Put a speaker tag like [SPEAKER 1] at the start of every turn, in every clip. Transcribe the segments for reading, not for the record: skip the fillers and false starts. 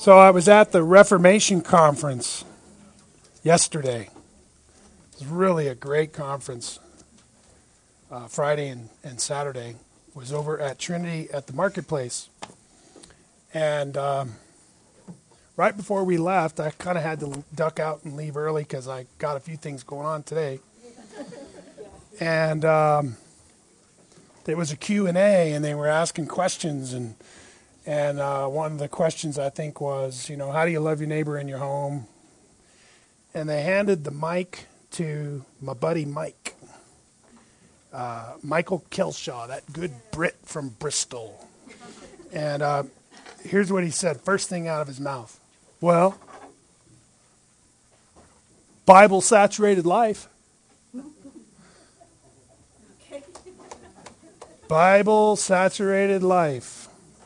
[SPEAKER 1] So I was at the Reformation Conference yesterday. It was really a great conference. Friday and Saturday was over at Trinity at the Marketplace. And right before we left, I kind of had to duck out and leave early because I got a few things going on today. And there was a Q&A, and they were asking questions. And one of the questions, I think, was, how do you love your neighbor in your home? And they handed the mic to my buddy Mike. Michael Kelshaw, that good Brit from Bristol. And here's what he said, first thing out of his mouth. Well, Bible-saturated life. Bible-saturated life.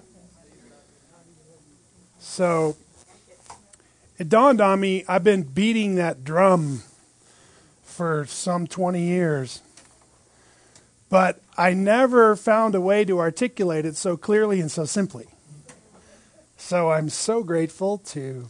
[SPEAKER 1] So it dawned on me, I've been beating that drum for some 20 years. But I never found a way to articulate it so clearly and so simply. So I'm so grateful to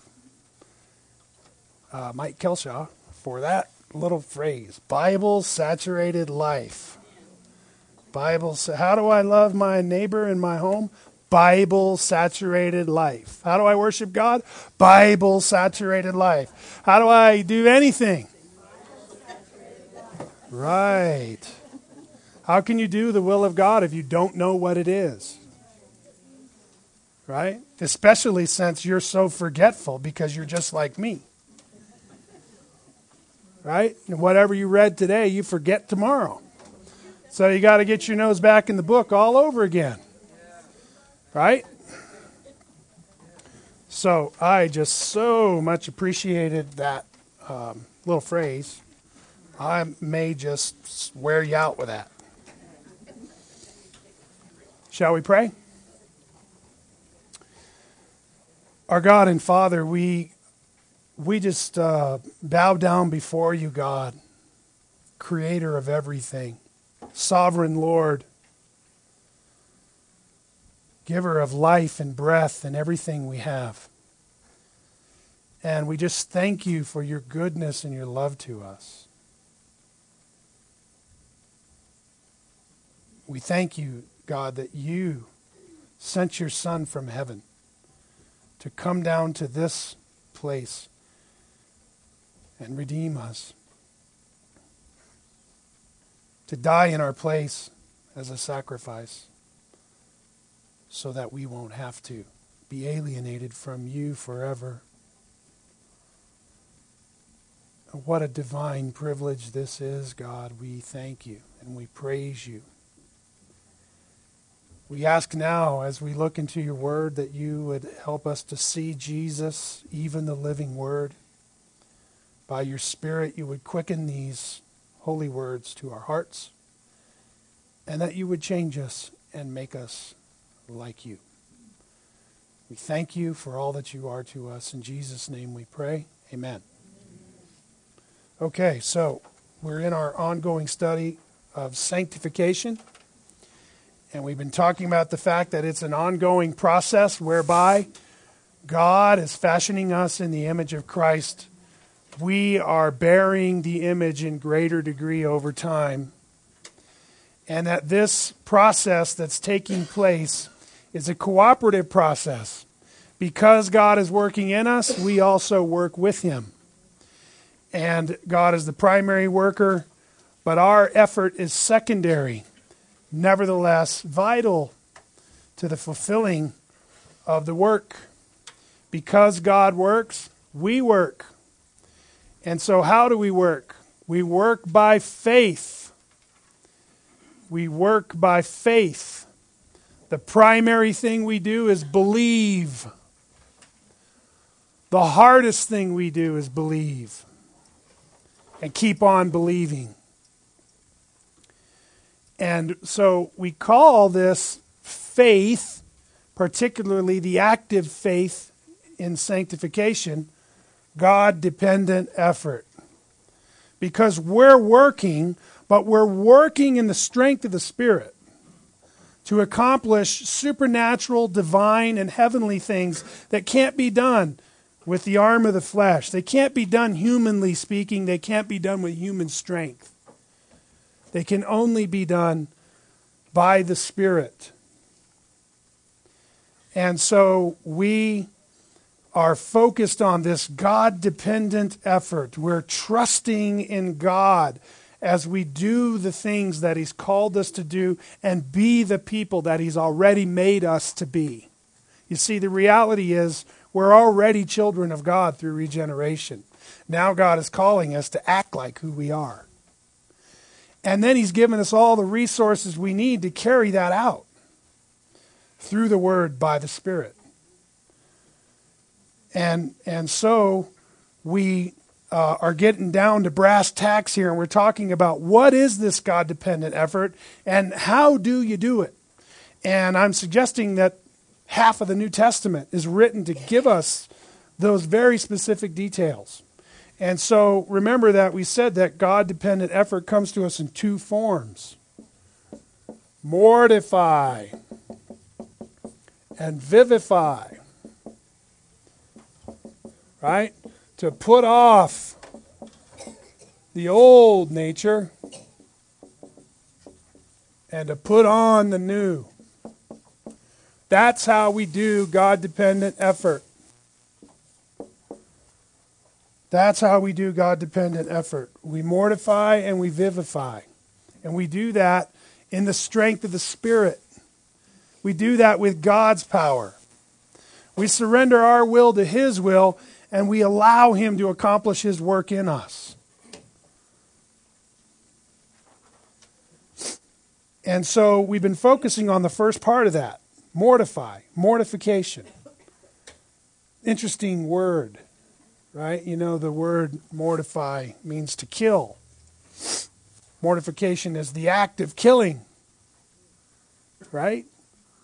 [SPEAKER 1] Mike Kelshaw for that little phrase, Bible-saturated life. How do I love my neighbor in my home? Bible-saturated life. How do I worship God? Bible-saturated life. How do I do anything? Right. How can you do the will of God if you don't know what it is? Right? Especially since you're so forgetful because you're just like me. Right? And whatever you read today, you forget tomorrow. So you got to get your nose back in the book all over again. Right? So I just so much appreciated that little phrase. I may just wear you out with that. Shall we pray? Our God and Father, we just bow down before you, God, creator of everything, sovereign Lord, giver of life and breath and everything we have. And we just thank you for your goodness and your love to us. We thank you, God, that you sent your Son from heaven to come down to this place and redeem us, to die in our place as a sacrifice so that we won't have to be alienated from you forever. What a divine privilege this is, God. We thank you and we praise you. We ask now, as we look into your word, that you would help us to see Jesus, even the living word. By your Spirit, you would quicken these holy words to our hearts, and that you would change us and make us like you. We thank you for all that you are to us. In Jesus' name we pray. Amen. Okay, so we're in our ongoing study of sanctification. And we've been talking about the fact that it's an ongoing process whereby God is fashioning us in the image of Christ. We are bearing the image in greater degree over time. And that this process that's taking place is a cooperative process. Because God is working in us, we also work with him. And God is the primary worker, but our effort is secondary. Nevertheless, vital to the fulfilling of the work. Because God works, we work. And so how do we work? We work by faith. We work by faith. The primary thing we do is believe. The hardest thing we do is believe. And keep on believing. And so we call this faith, particularly the active faith in sanctification, God-dependent effort. Because we're working, but we're working in the strength of the Spirit. to accomplish supernatural, divine, and heavenly things that can't be done with the arm of the flesh. They can't be done humanly speaking. They can't be done with human strength. They can only be done by the Spirit. And so we are focused on this God-dependent effort. We're trusting in God as we do the things that He's called us to do and be the people that He's already made us to be. You see, the reality is we're already children of God through regeneration. Now God is calling us to act like who we are. And then He's given us all the resources we need to carry that out through the Word by the Spirit. And so we are getting down to brass tacks here, and we're talking about what is this God-dependent effort and how do you do it? And I'm suggesting that half of the New Testament is written to give us those very specific details. And so remember that we said that God-dependent effort comes to us in two forms: mortify and vivify. Right? To put off the old nature and to put on the new. That's how we do God-dependent effort. That's how we do God-dependent effort. We mortify and we vivify. And we do that in the strength of the Spirit. We do that with God's power. We surrender our will to His will, and we allow Him to accomplish His work in us. And so we've been focusing on the first part of that. Mortify. Mortification. Interesting word, right? You know, the word mortify means to kill. Mortification is the act of killing. Right?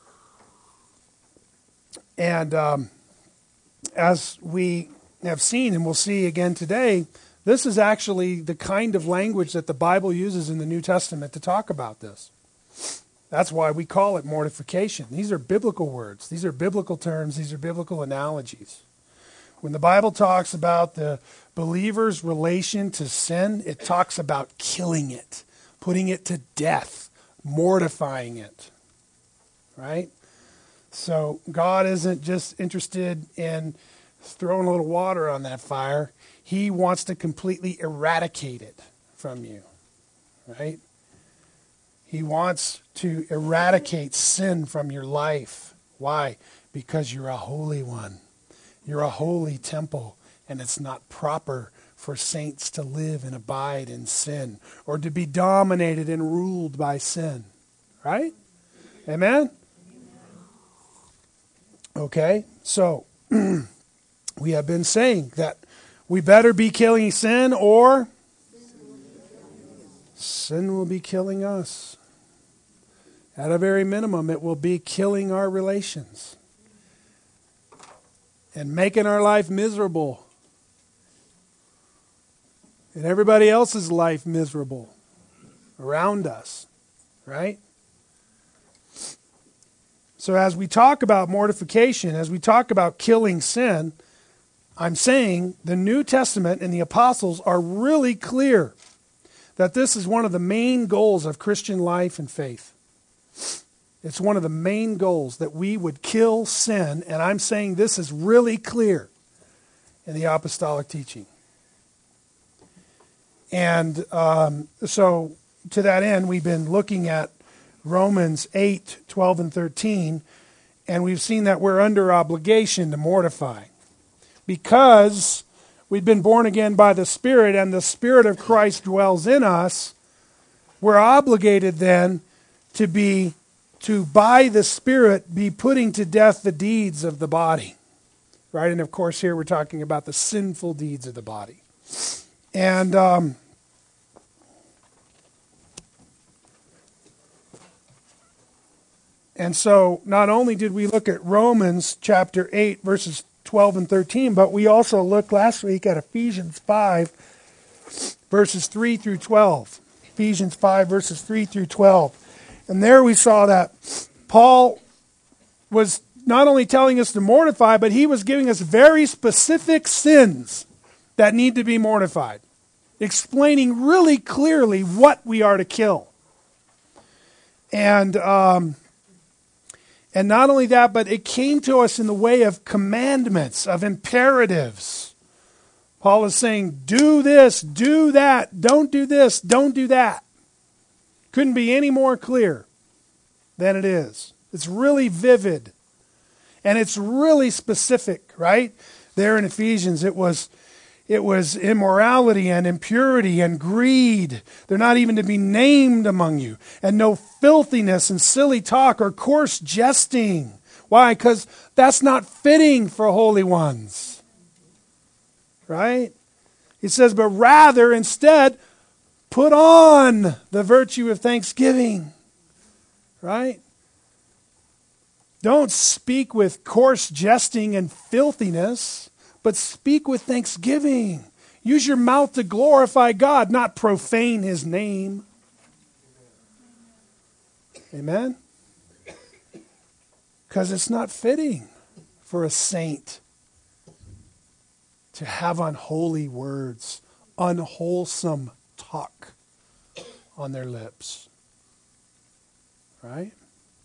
[SPEAKER 1] And as we have seen, and we'll see again today, this is actually the kind of language that the Bible uses in the New Testament to talk about this. That's why we call it mortification. These are biblical words. These are biblical terms. These are biblical analogies. When the Bible talks about the believer's relation to sin, it talks about killing it, putting it to death, mortifying it. Right? So God isn't just interested in throwing a little water on that fire. He wants to completely eradicate it from you. Right? He wants to eradicate sin from your life. Why? Because you're a holy one. You're a holy temple, and it's not proper for saints to live and abide in sin or to be dominated and ruled by sin. Right? Amen? Okay, so we have been saying that we better be killing sin or sin will be killing us. At a very minimum, it will be killing our relations and making our life miserable and everybody else's life miserable around us, right? So as we talk about mortification, as we talk about killing sin, I'm saying the New Testament and the apostles are really clear that this is one of the main goals of Christian life and faith. It's one of the main goals that we would kill sin, and I'm saying this is really clear in the apostolic teaching. And so to that end, we've been looking at Romans 8, 12, and 13, and we've seen that we're under obligation to mortify. Because we've been born again by the Spirit, and the Spirit of Christ dwells in us, we're obligated then to by the Spirit, be putting to death the deeds of the body. Right? And of course here we're talking about the sinful deeds of the body. And so not only did we look at Romans chapter 8, verses 12 and 13, but we also looked last week at Ephesians 5, verses 3 through 12. Ephesians 5, verses 3 through 12. And there we saw that Paul was not only telling us to mortify, but he was giving us very specific sins that need to be mortified, explaining really clearly what we are to kill. And not only that, but it came to us in the way of commandments, of imperatives. Paul is saying, do this, do that, don't do this, don't do that. Couldn't be any more clear than it is. It's really vivid. And it's really specific, right? There in Ephesians, it was immorality and impurity and greed. They're not even to be named among you. And no filthiness and silly talk or coarse jesting. Why? Because that's not fitting for holy ones. Right? He says, but rather, instead, put on the virtue of thanksgiving. Right? Don't speak with coarse jesting and filthiness, but speak with thanksgiving. Use your mouth to glorify God, not profane His name. Amen? Because it's not fitting for a saint to have unholy words, unwholesome talk on their lips. Right?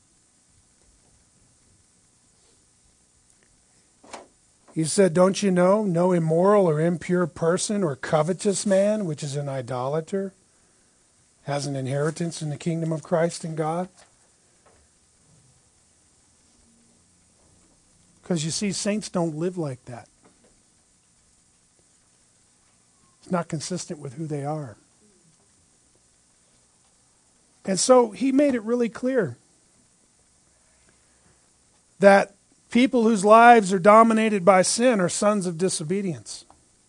[SPEAKER 1] He said, don't you know, no immoral or impure person or covetous man, which is an idolater, has an inheritance in the kingdom of Christ and God? Because you see, saints don't live like that. It's not consistent with who they are. And so he made it really clear that people whose lives are dominated by sin are sons of disobedience.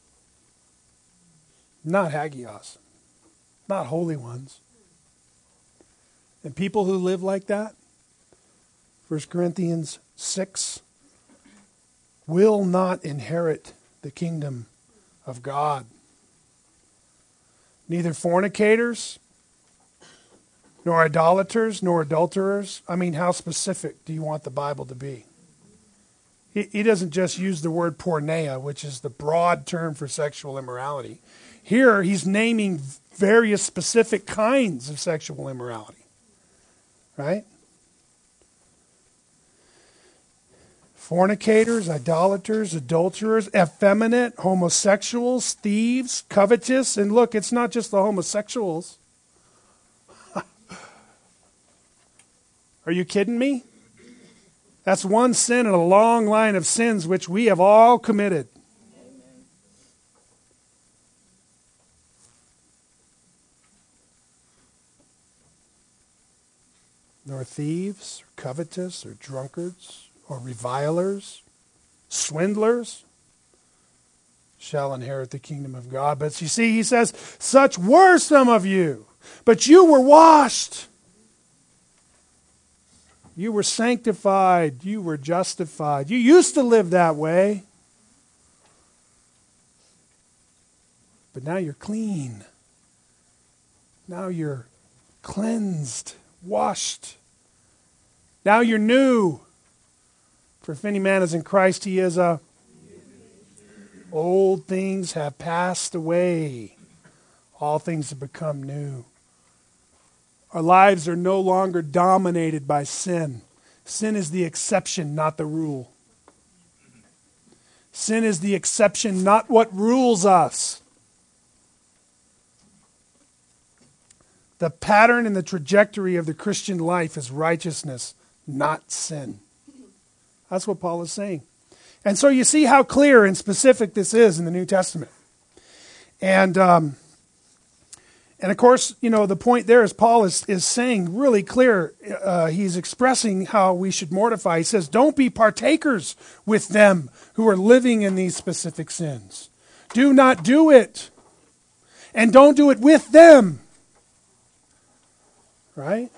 [SPEAKER 1] Not hagios. Not holy ones. And people who live like that, 1 Corinthians 6, will not inherit the kingdom of God. Neither fornicators, nor idolaters, nor adulterers. I mean, how specific do you want the Bible to be? He doesn't just use the word porneia, which is the broad term for sexual immorality. Here, he's naming various specific kinds of sexual immorality. Right? Fornicators, idolaters, adulterers, effeminate, homosexuals, thieves, covetous. And look, it's not just the homosexuals. Are you kidding me? That's one sin in a long line of sins which we have all committed. Nor thieves, or covetous, or drunkards, or revilers, swindlers shall inherit the kingdom of God. But you see, he says, such were some of you, but you were washed. You were sanctified. You were justified. You used to live that way. But now you're clean. Now you're cleansed, washed. Now you're new. For if any man is in Christ, he is a... Old things have passed away. All things have become new. Our lives are no longer dominated by sin. Sin is the exception, not the rule. Sin is the exception, not what rules us. The pattern and the trajectory of the Christian life is righteousness, not sin. That's what Paul is saying. And so you see how clear and specific this is in the New Testament. And of course, you know, the point there is Paul is saying really clear, he's expressing how we should mortify. He says, don't be partakers with them who are living in these specific sins. Do not do it. And don't do it with them. Right?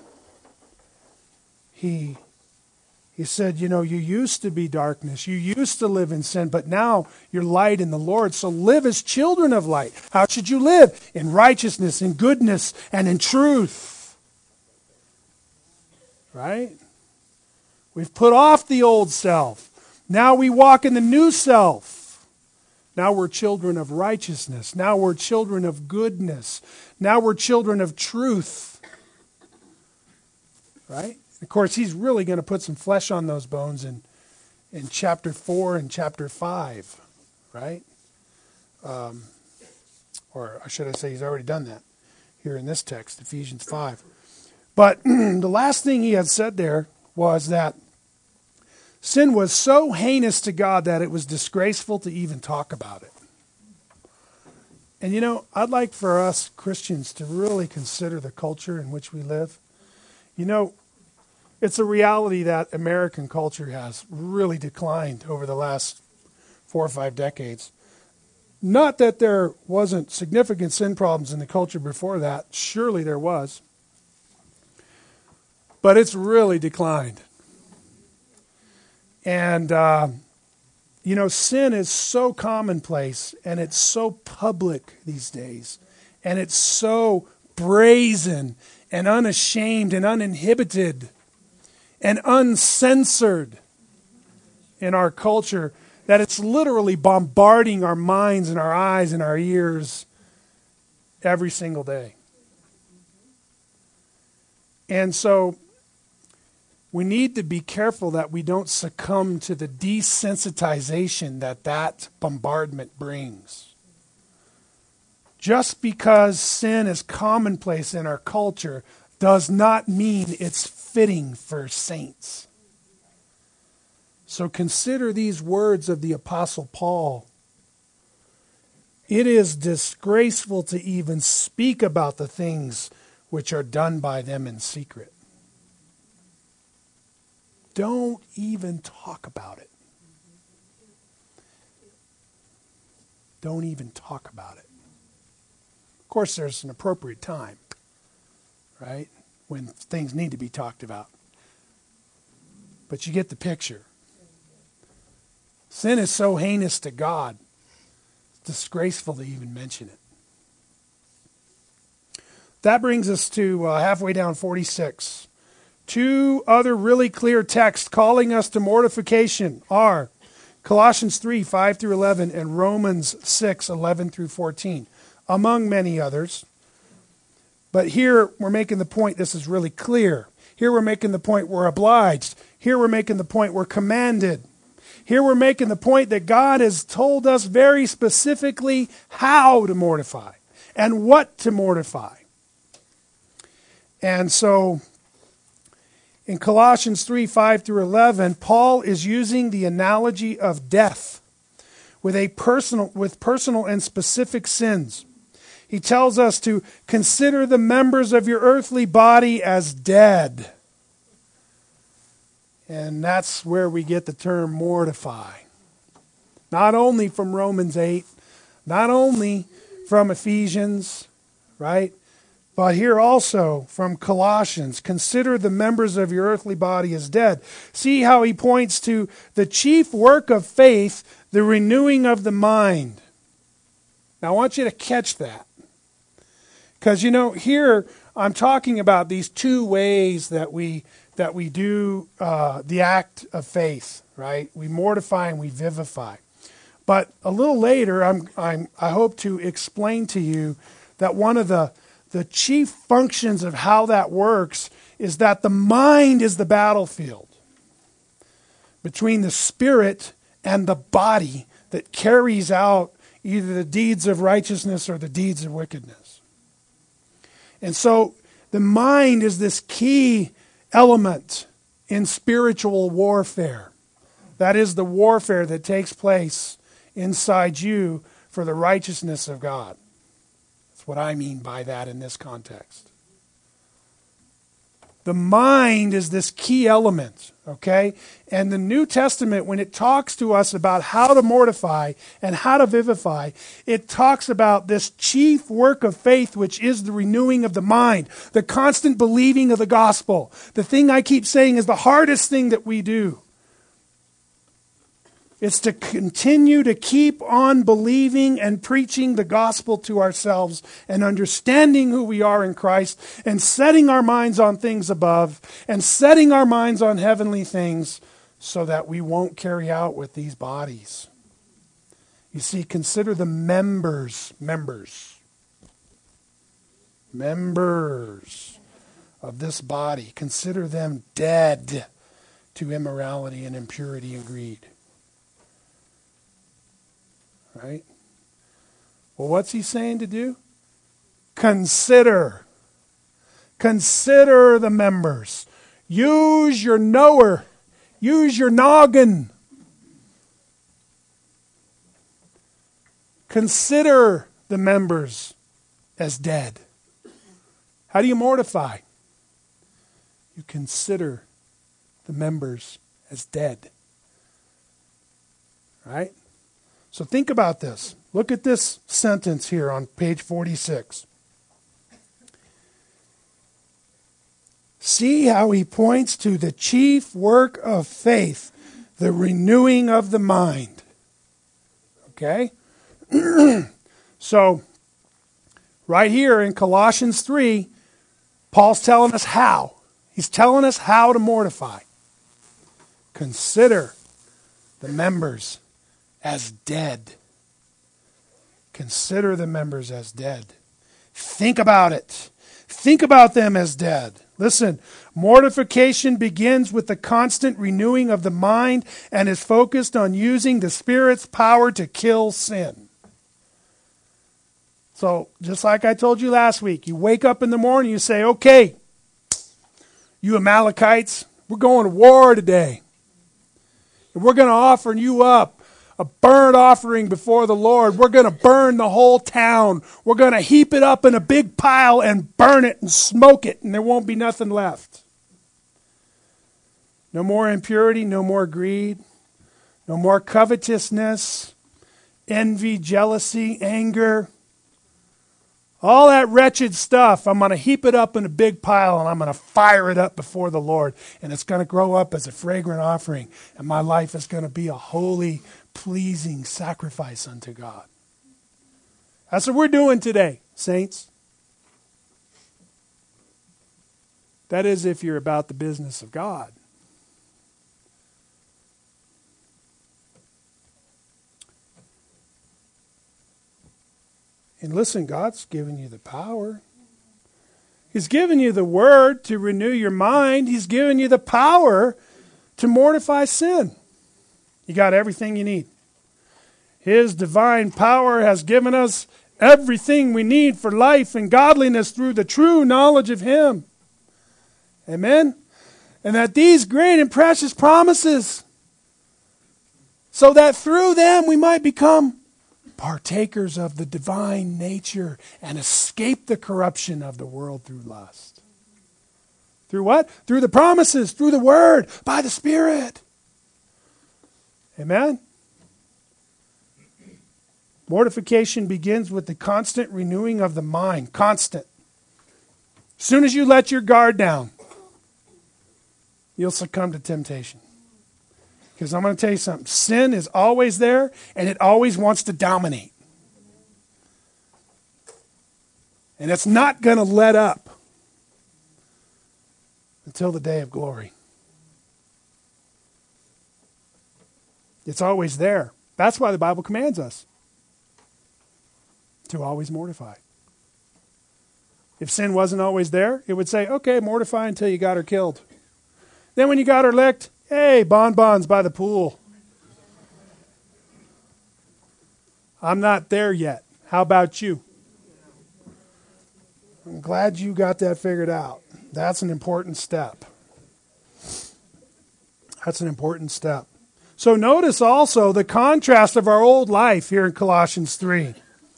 [SPEAKER 1] He said, you know, you used to be darkness. You used to live in sin, but now you're light in the Lord. So live as children of light. How should you live? In righteousness, in goodness, and in truth. Right? We've put off the old self. Now we walk in the new self. Now we're children of righteousness. Now we're children of goodness. Now we're children of truth. Right? Of course, he's really going to put some flesh on those bones in chapter 4 and chapter 5. Right? Or should I say he's already done that here in this text, Ephesians 5. But the last thing he had said there was that sin was so heinous to God that it was disgraceful to even talk about it. And you know, I'd like for us Christians to really consider the culture in which we live. You know, it's a reality that American culture has really declined over the last 4 or 5 decades. Not that there wasn't significant sin problems in the culture before that. Surely there was. But it's really declined. And, you know, sin is so commonplace and it's so public these days. And it's so brazen and unashamed and uninhibited and uncensored in our culture that it's literally bombarding our minds and our eyes and our ears every single day. And so we need to be careful that we don't succumb to the desensitization that bombardment brings. Just because sin is commonplace in our culture does not mean it's fitting for saints. So consider these words of the Apostle Paul. It is disgraceful to even speak about the things which are done by them in secret. Don't even talk about it. Don't even talk about it. Of course, there's an appropriate time, right, when things need to be talked about. But you get the picture. Sin is so heinous to God, it's disgraceful to even mention it. That brings us to halfway down 46. 2 other really clear texts calling us to mortification are Colossians 3, 5 through 11, and Romans 6, 11 through 14, among many others. But here we're making the point this is really clear. Here we're making the point we're obliged. Here we're making the point we're commanded. Here we're making the point that God has told us very specifically how to mortify and what to mortify. And so in Colossians 3, 5 through 11, Paul is using the analogy of death with personal and specific sins. He tells us to consider the members of your earthly body as dead. And that's where we get the term mortify. Not only from Romans 8, not only from Ephesians, right? But here also from Colossians, consider the members of your earthly body as dead. See how he points to the chief work of faith, the renewing of the mind. Now I want you to catch that. Because, you know, here I'm talking about these 2 ways that we do the act of faith, right? We mortify and we vivify. But a little later, I hope to explain to you that one of the chief functions of how that works is that the mind is the battlefield between the spirit and the body that carries out either the deeds of righteousness or the deeds of wickedness. And so the mind is this key element in spiritual warfare. That is the warfare that takes place inside you for the righteousness of God. That's what I mean by that in this context. The mind is this key element, okay? And the New Testament, when it talks to us about how to mortify and how to vivify, it talks about this chief work of faith, which is the renewing of the mind, the constant believing of the gospel. The thing I keep saying is the hardest thing that we do. It's to continue to keep on believing and preaching the gospel to ourselves and understanding who we are in Christ and setting our minds on things above and setting our minds on heavenly things so that we won't carry out with these bodies. You see, consider the members of this body. Consider them dead to immorality and impurity and greed. Right? Well, what's he saying to do? Consider. Consider the members. Use your knower. Use your noggin. Consider the members as dead. How do you mortify? You consider the members as dead. Right? So think about this. Look at this sentence here on page 46. See how he points to the chief work of faith, the renewing of the mind. Okay? So, right here in Colossians 3, Paul's telling us how. He's telling us how to mortify. Consider the members as dead. Consider the members as dead. Think about it. Think about them as dead. Listen, mortification begins with the constant renewing of the mind and is focused on using the Spirit's power to kill sin. So, just like I told you last week, you wake up in the morning, you say, okay, you Amalekites, we're going to war today. And we're going to offer you up a burnt offering before the Lord. We're going to burn the whole town. We're going to heap it up in a big pile and burn it and smoke it, and there won't be nothing left. No more impurity, no more greed, no more covetousness, envy, jealousy, anger. All that wretched stuff, I'm going to heap it up in a big pile and I'm going to fire it up before the Lord. And it's going to grow up as a fragrant offering. And my life is going to be a holy, pleasing sacrifice unto God. That's what we're doing today, saints. That is if you're about the business of God. And listen, God's given you the power. He's given you the word to renew your mind. He's given you the power to mortify sin. You got everything you need. His divine power has given us everything we need for life and godliness through the true knowledge of Him. Amen? And that these great and precious promises, so that through them we might become partakers of the divine nature and escape the corruption of the world through lust. Through what? Through the promises, through the Word, by the Spirit. Amen? Mortification begins with the constant renewing of the mind. Constant. As soon as you let your guard down, you'll succumb to temptation. Because I'm going to tell you something. Sin is always there, and it always wants to dominate. And it's not going to let up until the day of glory. It's always there. That's why the Bible commands us to always mortify. If sin wasn't always there, it would say, okay, mortify until you got her killed. Then when you got her licked, hey, bonbons by the pool. I'm not there yet. How about you? I'm glad you got that figured out. That's an important step. That's an important step. So notice also the contrast of our old life here in Colossians 3.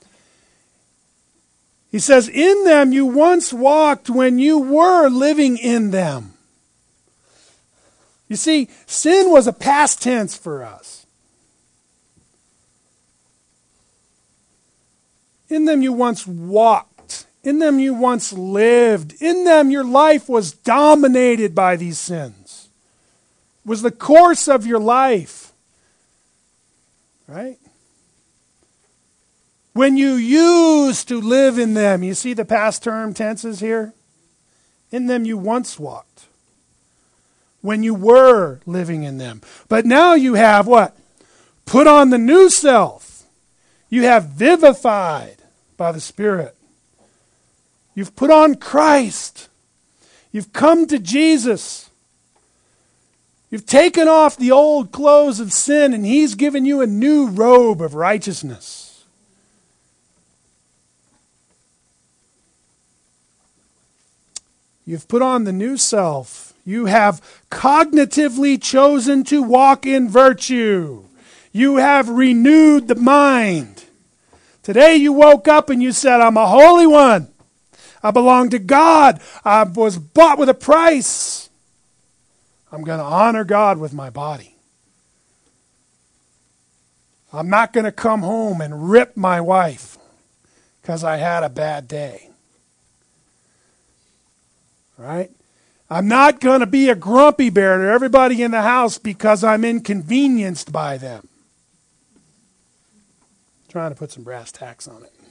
[SPEAKER 1] He says, in them you once walked when you were living in them. You see, sin was a past tense for us. In them you once walked. In them you once lived. In them your life was dominated by these sins. It was the course of your life. Right? When you used to live in them, you see the past term tenses here? In them you once walked. When you were living in them. But now you have what? Put on the new self. You have vivified by the Spirit. You've put on Christ. You've come to Jesus. You've taken off the old clothes of sin, and He's given you a new robe of righteousness. You've put on the new self. You have cognitively chosen to walk in virtue. You have renewed the mind. Today you woke up and you said, I'm a holy one. I belong to God. I was bought with a price. I'm going to honor God with my body. I'm not going to come home and rip my wife because I had a bad day. Right? I'm not going to be a grumpy bear to everybody in the house because I'm inconvenienced by them. Trying to put some brass tacks on it.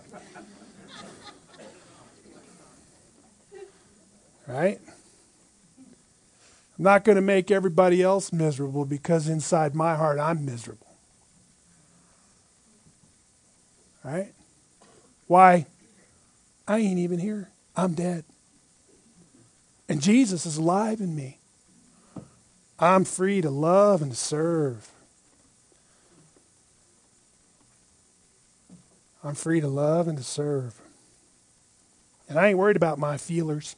[SPEAKER 1] Right? I'm not going to make everybody else miserable because inside my heart I'm miserable. Right? Why? I ain't even here. I'm dead. And Jesus is alive in me. I'm free to love and to serve. I'm free to love and to serve. And I ain't worried about my feelers.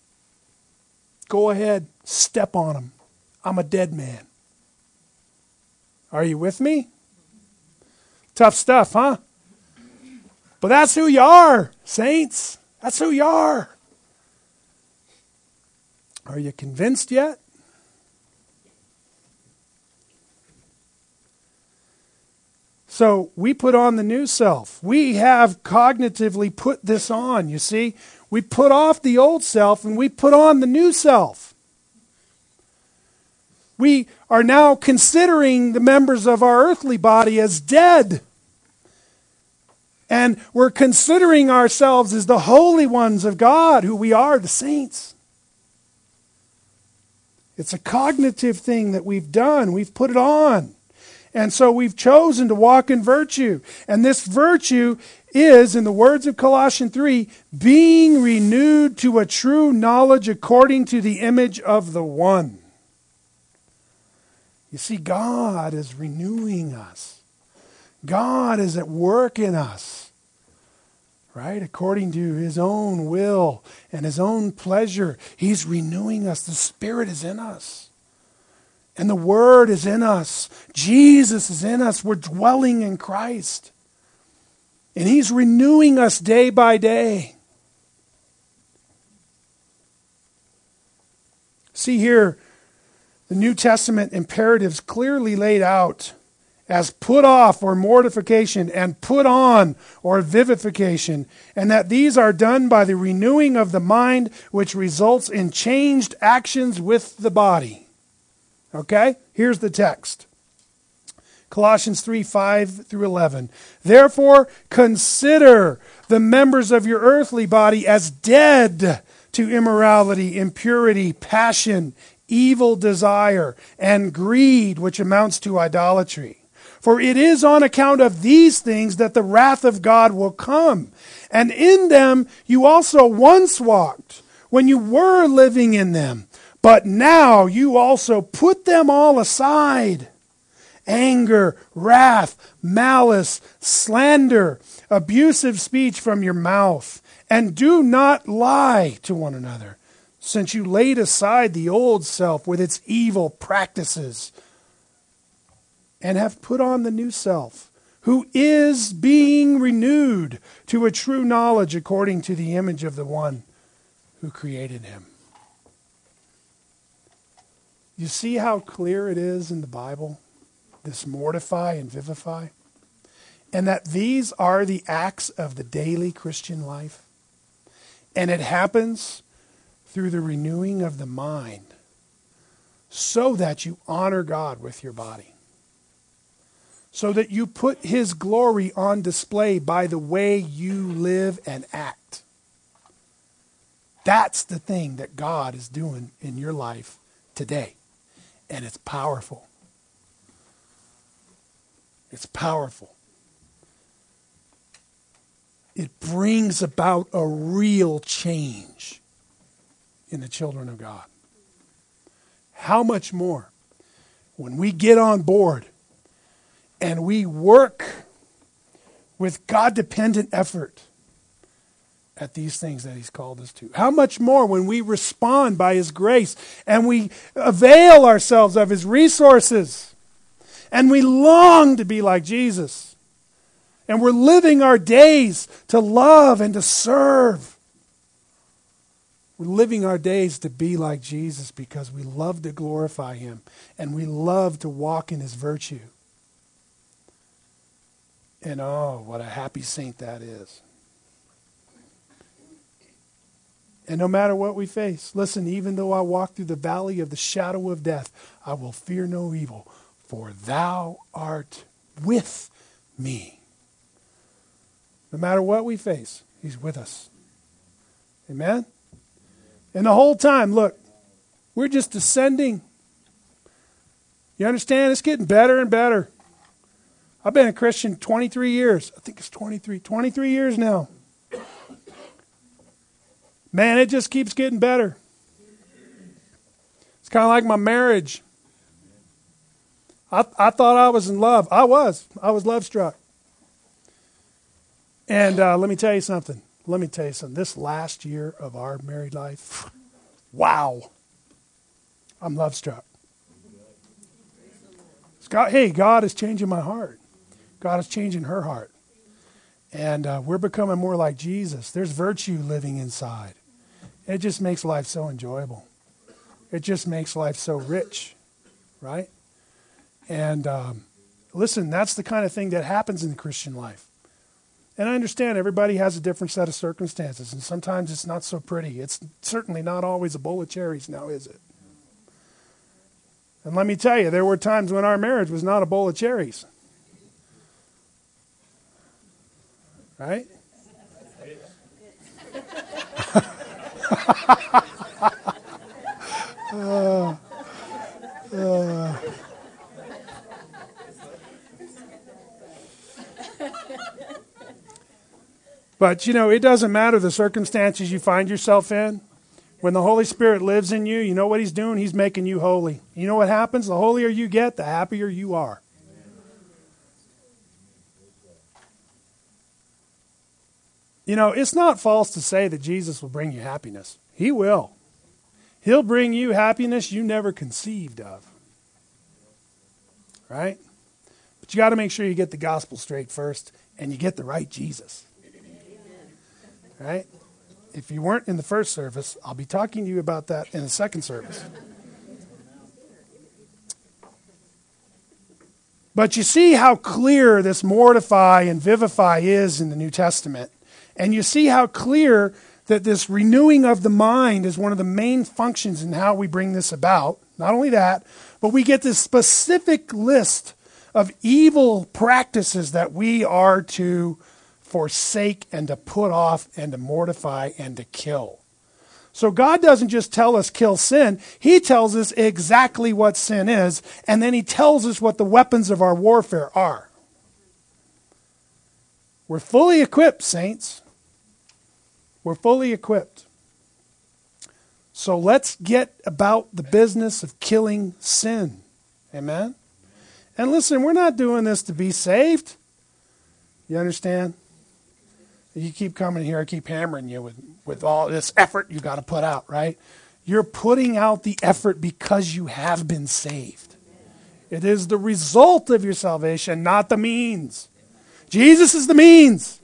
[SPEAKER 1] Go ahead, step on them. I'm a dead man. Are you with me? Tough stuff, huh? But that's who you are, saints. That's who you are. Are you convinced yet? So we put on the new self. We have cognitively put this on, you see. We put off the old self and we put on the new self. We are now considering the members of our earthly body as dead. And we're considering ourselves as the holy ones of God, who we are, the saints. It's a cognitive thing that we've done. We've put it on. And so we've chosen to walk in virtue. And this virtue is, in the words of Colossians 3, being renewed to a true knowledge according to the image of the One. You see, God is renewing us. God is at work in us. Right? According to His own will and His own pleasure. He's renewing us. The Spirit is in us. And the Word is in us. Jesus is in us. We're dwelling in Christ. And He's renewing us day by day. See here, the New Testament imperatives clearly laid out as put off or mortification and put on or vivification, and that these are done by the renewing of the mind, which results in changed actions with the body. Okay? Here's the text. Colossians 3, 5 through 11. Therefore, consider the members of your earthly body as dead to immorality, impurity, passion, evil desire, and greed, which amounts to idolatry. For it is on account of these things that the wrath of God will come. And in them you also once walked, when you were living in them. But now you also put them all aside. Anger, wrath, malice, slander, abusive speech from your mouth. And do not lie to one another, since you laid aside the old self with its evil practices, and have put on the new self, who is being renewed to a true knowledge according to the image of the One who created him. You see how clear it is in the Bible, this mortify and vivify? And that these are the acts of the daily Christian life. And it happens through the renewing of the mind, so that you honor God with your body. so that you put his glory on display by the way you live and act. That's the thing that God is doing in your life today. And it's powerful. It's powerful. It brings about a real change in the children of God. How much more when we get on board and we work with God-dependent effort at these things that he's called us to. How much more when we respond by his grace and we avail ourselves of his resources and we long to be like Jesus. And we're living our days to love and to serve. We're living our days to be like Jesus because we love to glorify him and we love to walk in his virtue. And oh, what a happy saint that is. And no matter what we face, listen, even though I walk through the valley of the shadow of death, I will fear no evil, for thou art with me. No matter what we face, he's with us. Amen? And the whole time, look, we're just descending. You understand? It's getting better and better. I've been a Christian 23 years. I think it's 23 years now. Man, it just keeps getting better. It's kind of like my marriage. I thought I was in love. I was love struck. And let me tell you something. This last year of our married life, wow. I'm love struck. God is changing my heart. God is changing her heart. And we're becoming more like Jesus. There's virtue living inside. It just makes life so enjoyable. It just makes life so rich, right? And listen, that's the kind of thing that happens in the Christian life. And I understand everybody has a different set of circumstances, and sometimes it's not so pretty. It's certainly not always a bowl of cherries now, is it? And let me tell you, there were times when our marriage was not a bowl of cherries. Right? But, it doesn't matter the circumstances you find yourself in. When the Holy Spirit lives in you, you know what he's doing? He's making you holy. You know what happens? The holier you get, the happier you are. It's not false to say that Jesus will bring you happiness. He will. He'll bring you happiness you never conceived of. Right? But you got to make sure you get the gospel straight first and you get the right Jesus. Right? If you weren't in the first service, I'll be talking to you about that in the second service. But you see how clear this mortify and vivify is in the New Testament. And you see how clear that this renewing of the mind is one of the main functions in how we bring this about. Not only that, but we get this specific list of evil practices that we are to forsake and to put off and to mortify and to kill. So God doesn't just tell us kill sin. He tells us exactly what sin is, and then he tells us what the weapons of our warfare are. We're fully equipped, saints. We're fully equipped. So let's get about the business of killing sin. Amen? And listen, we're not doing this to be saved. You understand? You keep coming here, I keep hammering you with all this effort you got to put out, right? You're putting out the effort because you have been saved. It is the result of your salvation, not the means. Jesus is the means.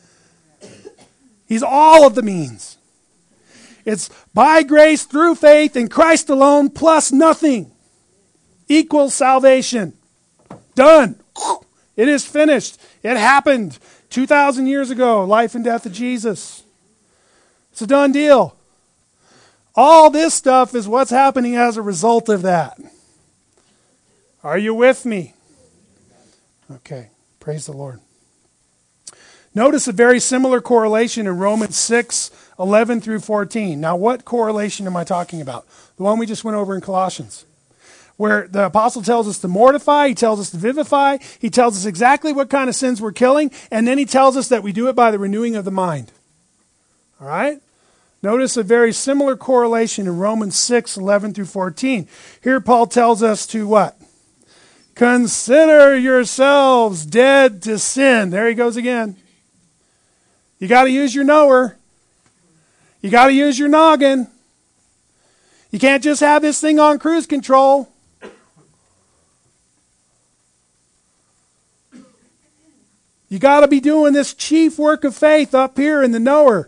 [SPEAKER 1] He's all of the means. It's by grace through faith in Christ alone plus nothing equals salvation. Done. It is finished. It happened 2,000 years ago, life and death of Jesus. It's a done deal. All this stuff is what's happening as a result of that. Are you with me? Okay, praise the Lord. Notice a very similar correlation in Romans 6:11 through 14. Now, what correlation am I talking about? The one we just went over in Colossians, where the apostle tells us to mortify, he tells us to vivify, he tells us exactly what kind of sins we're killing, and then he tells us that we do it by the renewing of the mind. All right? Notice a very similar correlation in Romans 6:11 through 14. Here Paul tells us to what? Consider yourselves dead to sin. There he goes again. You got to use your knower. You got to use your noggin. You can't just have this thing on cruise control. You got to be doing this chief work of faith up here in the knower.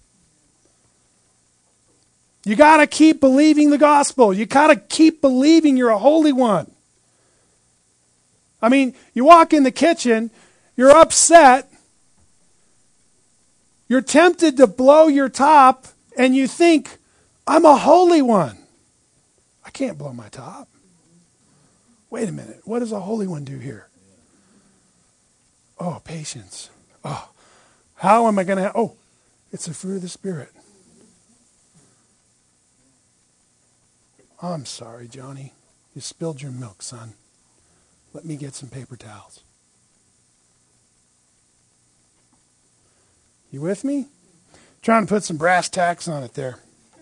[SPEAKER 1] You got to keep believing the gospel. You got to keep believing you're a holy one. I mean, you walk in the kitchen, you're upset, you're tempted to blow your top, and you think, I'm a holy one. I can't blow my top. Wait a minute, what does a holy one do here? Oh, patience. Oh, how am I going to have... Oh, it's the fruit of the Spirit. I'm sorry, Johnny. You spilled your milk, son. Let me get some paper towels. You with me? Trying to put some brass tacks on it there.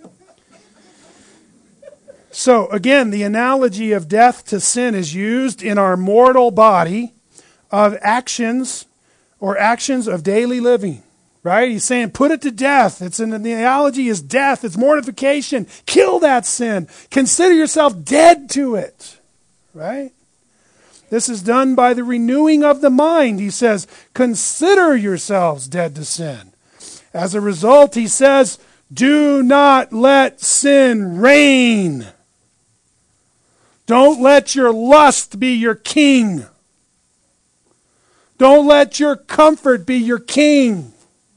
[SPEAKER 1] So, again, the analogy of death to sin is used in our mortal body of actions or actions of daily living. Right? He's saying, put it to death. The analogy is death. It's mortification. Kill that sin. Consider yourself dead to it. Right? This is done by the renewing of the mind. He says, consider yourselves dead to sin. As a result, he says, do not let sin reign. Don't let your lust be your king. Don't let your comfort be your king.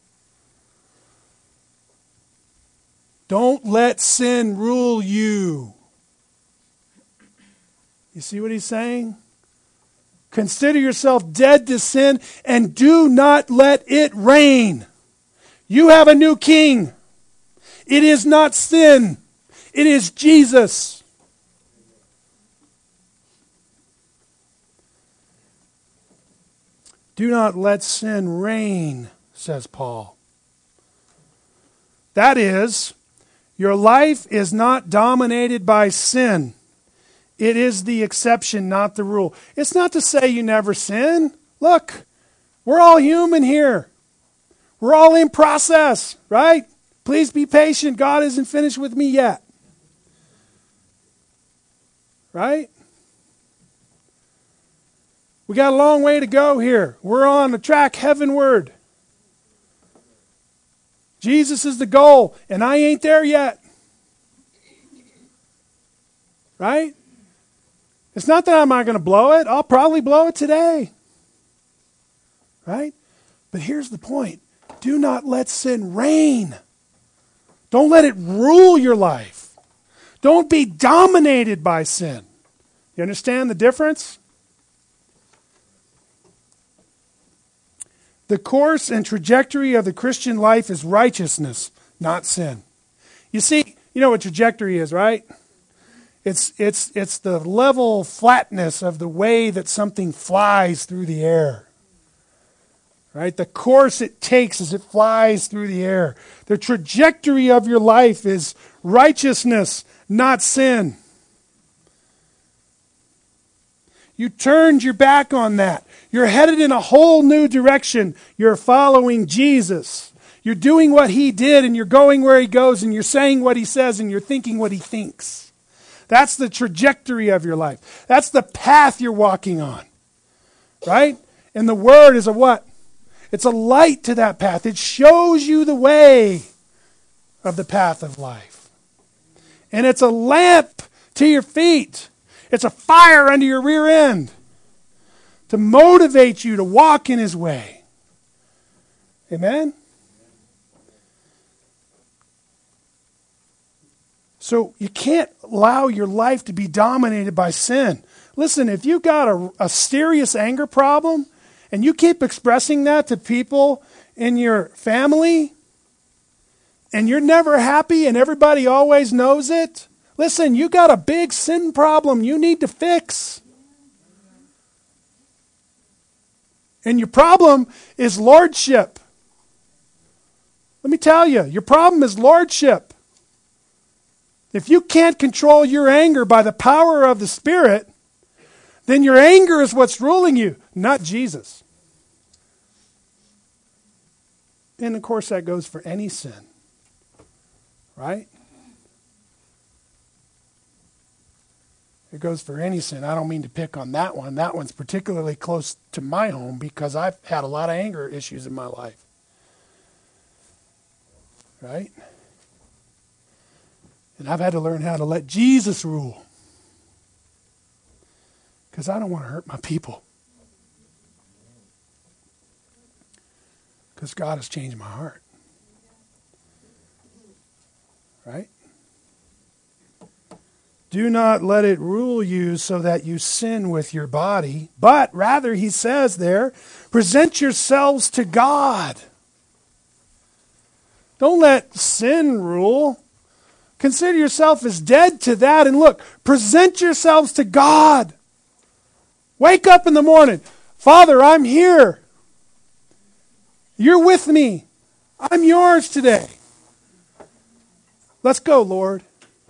[SPEAKER 1] Don't let sin rule you. You see what he's saying? Consider yourself dead to sin and do not let it reign. You have a new king. It is not sin. It is Jesus. Do not let sin reign, says Paul. That is, your life is not dominated by sin. It is the exception, not the rule. It's not to say you never sin. Look, we're all human here. We're all in process, right? Please be patient. God isn't finished with me yet. Right? We got a long way to go here. We're on the track heavenward. Jesus is the goal, and I ain't there yet. Right? It's not that I'm not going to blow it. I'll probably blow it today. Right? But here's the point. Do not let sin reign. Don't let it rule your life. Don't be dominated by sin. You understand the difference? The course and trajectory of the Christian life is righteousness, not sin. You see, you know what trajectory is, right? It's the level flatness of the way that something flies through the air. Right? The course it takes as it flies through the air. The trajectory of your life is righteousness, not sin. You turned your back on that. You're headed in a whole new direction. You're following Jesus. You're doing what he did, and you're going where he goes, and you're saying what he says, and you're thinking what he thinks. That's the trajectory of your life. That's the path you're walking on. Right? And the word is a what? It's a light to that path. It shows you the way of the path of life. And it's a lamp to your feet. It's a fire under your rear end to motivate you to walk in his way. Amen? So you can't allow your life to be dominated by sin. Listen, if you've got a serious anger problem and you keep expressing that to people in your family and you're never happy and everybody always knows it, listen, you got a big sin problem you need to fix. And your problem is lordship. Let me tell you, your problem is lordship. If you can't control your anger by the power of the Spirit, then your anger is what's ruling you, not Jesus. And of course that goes for any sin, right? It goes for any sin. I don't mean to pick on that one. That one's particularly close to my home because I've had a lot of anger issues in my life. Right? And I've had to learn how to let Jesus rule. Because I don't want to hurt my people. Because God has changed my heart. Right? Do not let it rule you so that you sin with your body, but rather, he says there, present yourselves to God. Don't let sin rule. Consider yourself as dead to that, and look, present yourselves to God. Wake up in the morning. Father, I'm here. You're with me. I'm yours today. Let's go, Lord.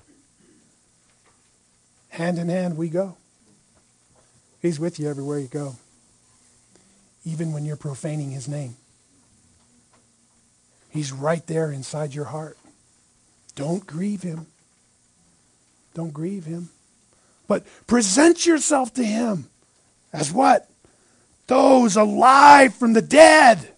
[SPEAKER 1] Hand in hand we go. He's with you everywhere you go. Even when you're profaning his name. He's right there inside your heart. Don't grieve him. Don't grieve him. But present yourself to him as what? Those alive from the dead.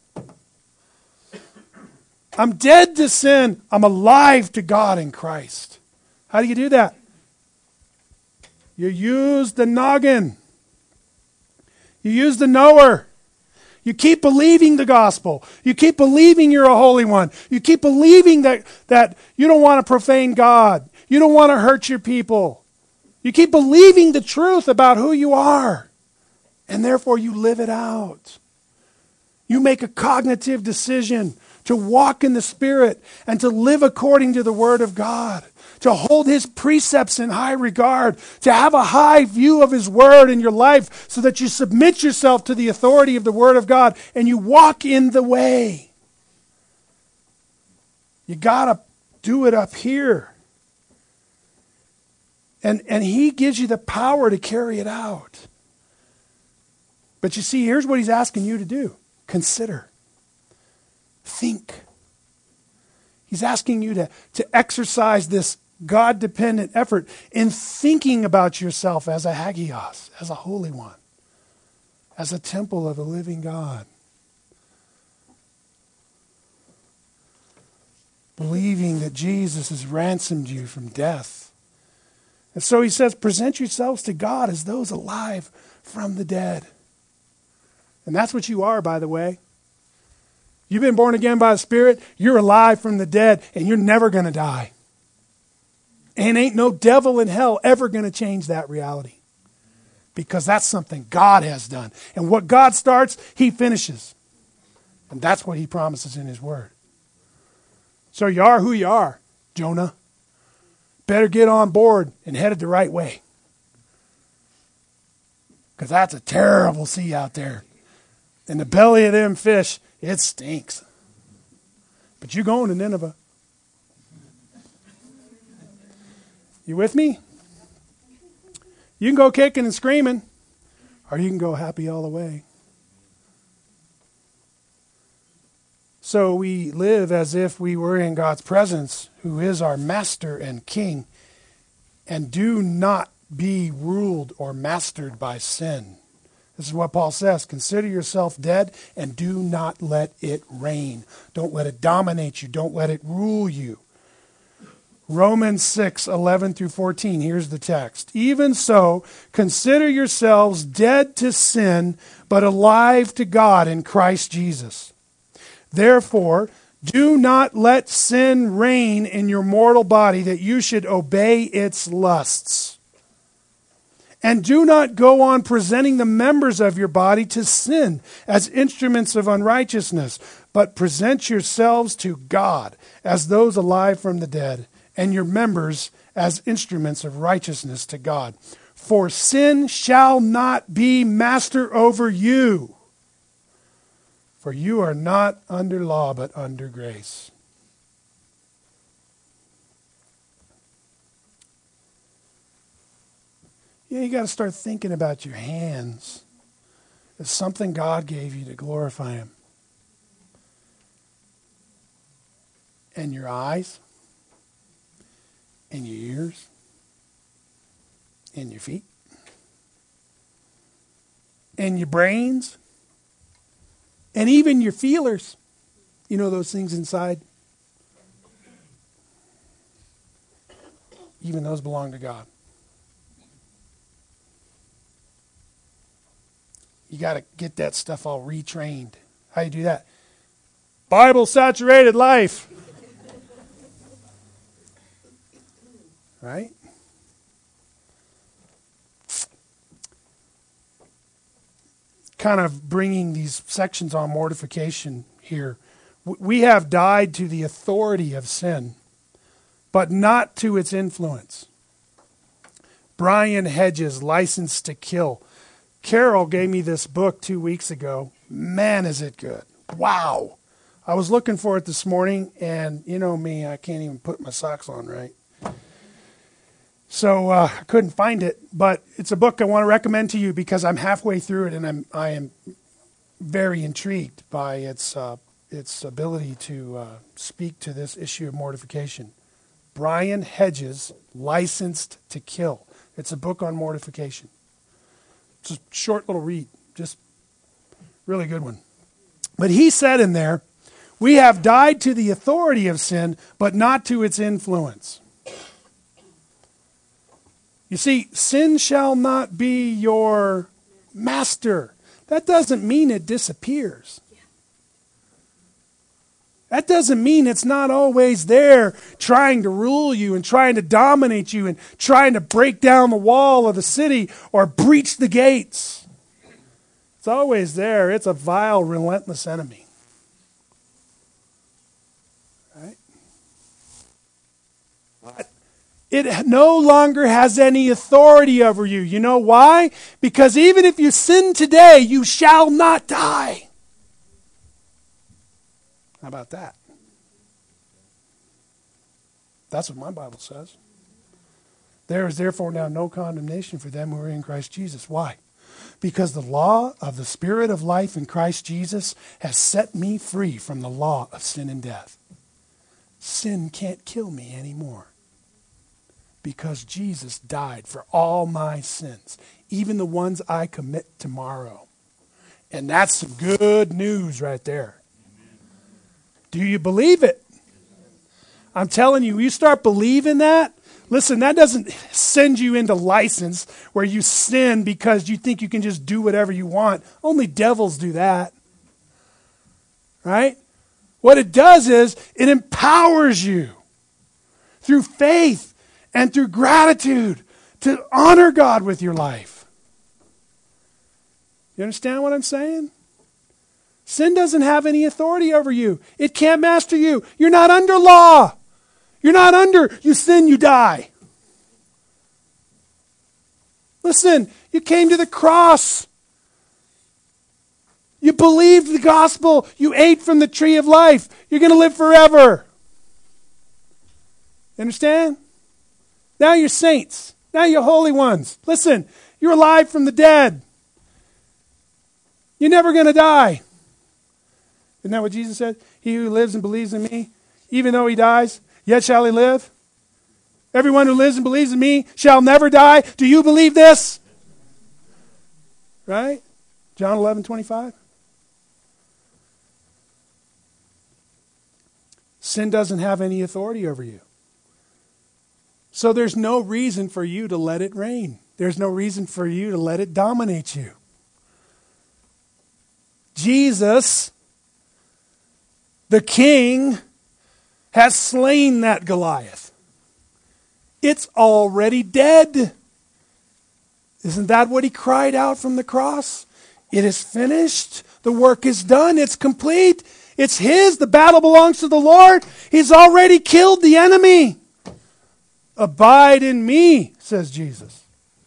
[SPEAKER 1] I'm dead to sin. I'm alive to God in Christ. How do you do that? You use the noggin. You use the knower. You keep believing the gospel. You keep believing you're a holy one. You keep believing that you don't want to profane God. You don't want to hurt your people. You keep believing the truth about who you are. And therefore you live it out. You make a cognitive decision to walk in the Spirit and to live according to the Word of God. To hold his precepts in high regard, to have a high view of his word in your life so that you submit yourself to the authority of the word of God and you walk in the way. You got to do it up here. And he gives you the power to carry it out. But you see, here's what he's asking you to do. Consider. Think. He's asking you to exercise this God-dependent effort in thinking about yourself as a hagios, as a holy one, as a temple of the living God. Believing that Jesus has ransomed you from death. And so he says, present yourselves to God as those alive from the dead. And that's what you are, by the way. You've been born again by the Spirit, you're alive from the dead, and you're never going to die. And ain't no devil in hell ever going to change that reality. Because that's something God has done. And what God starts, he finishes. And that's what he promises in his word. So you are who you are, Jonah. Better get on board and headed the right way. Because that's a terrible sea out there. In the belly of them fish, it stinks. But you're going to Nineveh. You with me? You can go kicking and screaming, or you can go happy all the way. So we live as if we were in God's presence, who is our master and king, and do not be ruled or mastered by sin. This is what Paul says. Consider yourself dead and do not let it reign. Don't let it dominate you. Don't let it rule you. Romans 6:11 through 14. Here's the text. Even so, consider yourselves dead to sin, but alive to God in Christ Jesus. Therefore, Do not let sin reign in your mortal body, that you should obey its lusts. And do not go on presenting the members of your body to sin as instruments of unrighteousness, but present yourselves to God as those alive from the dead, and your members as instruments of righteousness to God. For sin shall not be master over you. For you are not under law, but under grace. Yeah, you got to start thinking about your hands as something God gave you to glorify Him. And your eyes, and your ears, and your feet, and your brains, and even your feelers. You know those things inside? Even those belong to God. You got to get that stuff all retrained. How do you do that? Bible-saturated life. Right? Kind of bringing these sections on mortification here. We have died to the authority of sin, but not to its influence. Brian Hedges, License to Kill. Carol gave me this book 2 weeks ago. Man, is it good. Wow. I was looking for it this morning, and you know me, I can't even put my socks on right. So I couldn't find it, but it's a book I want to recommend to you because I'm halfway through it, and I am very intrigued by its ability to speak to this issue of mortification. Brian Hedges, Licensed to Kill. It's a book on mortification. It's a short little read, just really good one. But he said in there, we have died to the authority of sin, but not to its influence. You see, sin shall not be your master. That doesn't mean it disappears. That doesn't mean it's not always there trying to rule you and trying to dominate you and trying to break down the wall of the city or breach the gates. It's always there. It's a vile, relentless enemy. Right? But it no longer has any authority over you. You know why? Because even if you sin today, you shall not die. How about that? That's what my Bible says. There is therefore now no condemnation for them who are in Christ Jesus. Why? Because the law of the Spirit of life in Christ Jesus has set me free from the law of sin and death. Sin can't kill me anymore. Because Jesus died for all my sins, even the ones I commit tomorrow. And that's some good news right there. Do you believe it? I'm telling you, you start believing that. Listen, that doesn't send you into license where you sin because you think you can just do whatever you want. Only devils do that. Right? What it does is it empowers you through faith and through gratitude to honor God with your life. You understand what I'm saying? Sin doesn't have any authority over you. It can't master you. You're not under law. You're not under, you sin, you die. Listen, you came to the cross. You believed the gospel. You ate from the tree of life. You're going to live forever. You understand? Now you're saints. Now you're holy ones. Listen, you're alive from the dead. You're never going to die. Isn't that what Jesus said? He who lives and believes in me, even though he dies, yet shall he live. Everyone who lives and believes in me shall never die. Do you believe this? Right? John 11:25. Sin doesn't have any authority over you. So there's no reason for you to let it reign. There's no reason for you to let it dominate you. Jesus The king has slain that Goliath. It's already dead. Isn't that what he cried out from the cross? It is finished. The work is done. It's complete. It's his. The battle belongs to the Lord. He's already killed the enemy. Abide in me, says Jesus.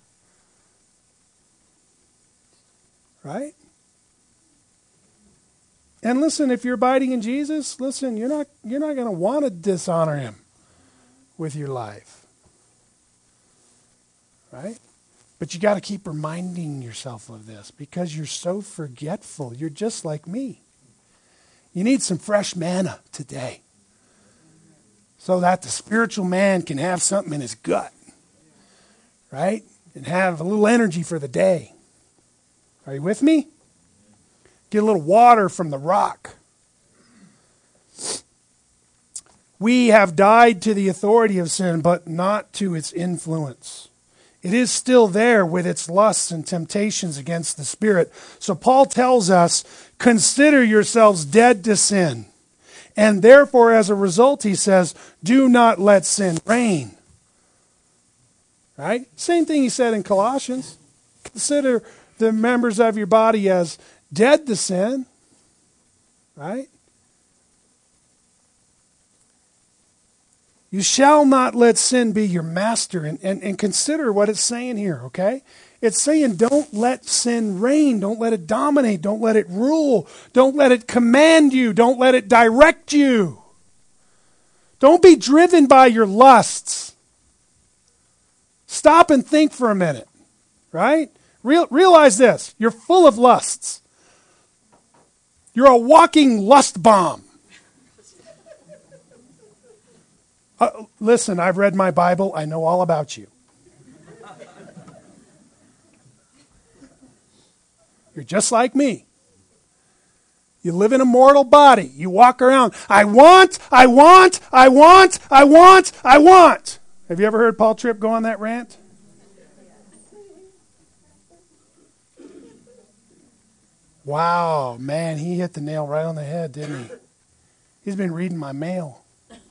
[SPEAKER 1] Right? And listen, if you're abiding in Jesus, listen, you're not going to want to dishonor him with your life. Right? But you got to keep reminding yourself of this because you're so forgetful. You're just like me. You need some fresh manna today so that the spiritual man can have something in his gut, right? And have a little energy for the day. Are you with me? Get a little water from the rock. We have died to the authority of sin, but not to its influence. It is still there with its lusts and temptations against the Spirit. So Paul tells us, consider yourselves dead to sin. And therefore, as a result, he says, do not let sin reign. Right? Same thing he said in Colossians. Consider the members of your body as dead to sin. Right? You shall not let sin be your master. And consider what it's saying here, okay? It's saying don't let sin reign. Don't let it dominate. Don't let it rule. Don't let it command you. Don't let it direct you. Don't be driven by your lusts. Stop and think for a minute, right? Realize this. You're full of lusts. You're a walking lust bomb. Listen, I've read my Bible. I know all about you. You're just like me. You live in a mortal body. You walk around. I want. Have you ever heard Paul Tripp go on that rant? Wow, man, he hit the nail right on the head, didn't he? He's been reading my mail.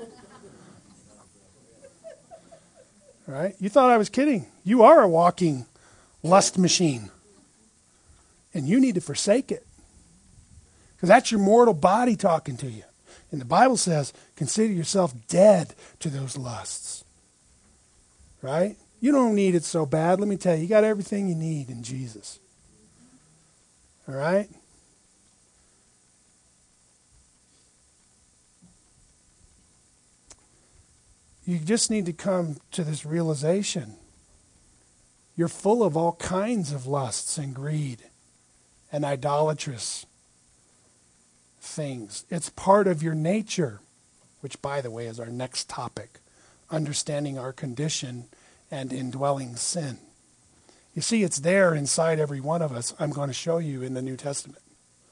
[SPEAKER 1] Right? You thought I was kidding. You are a walking lust machine. And you need to forsake it. Because that's your mortal body talking to you. And the Bible says, consider yourself dead to those lusts. Right? You don't need it so bad. Let me tell you, you got everything you need in Jesus. All right? You just need to come to this realization. You're full of all kinds of lusts and greed and idolatrous things. It's part of your nature, which, by the way, is our next topic, understanding our condition and indwelling sin. You see, it's there inside every one of us. I'm going to show you in the New Testament.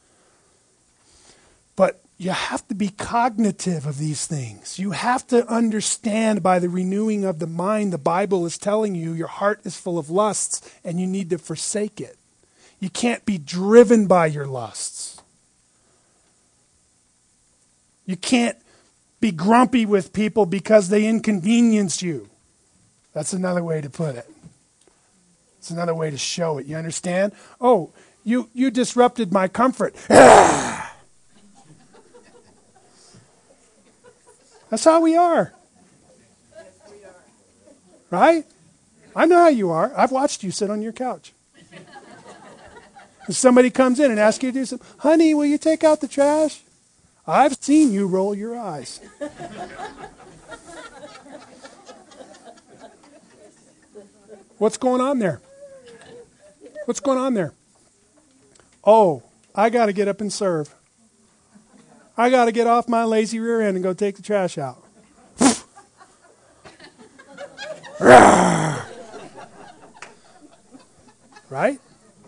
[SPEAKER 1] But you have to be cognitive of these things. You have to understand by the renewing of the mind, the Bible is telling you your heart is full of lusts and you need to forsake it. You can't be driven by your lusts. You can't be grumpy with people because they inconvenience you. That's another way to put it. It's another way to show it. You understand? Oh, you disrupted my comfort. That's how we are. Right? I know how you are. I've watched you sit on your couch. If somebody comes in and asks you to do something, honey, will you take out the trash? I've seen you roll your eyes. What's going on there? What's going on there? Oh, I got to get up and serve. I got to get off my lazy rear end and go take the trash out. Right?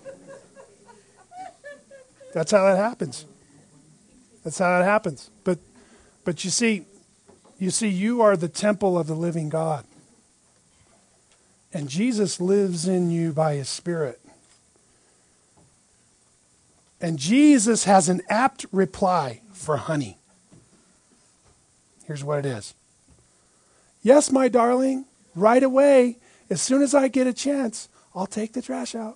[SPEAKER 1] That's how that happens. That's how it happens. But you see, you are the temple of the living God. And Jesus lives in you by his Spirit. And Jesus has an apt reply for honey. Here's what it is. Yes, my darling, right away, as soon as I get a chance, I'll take the trash out.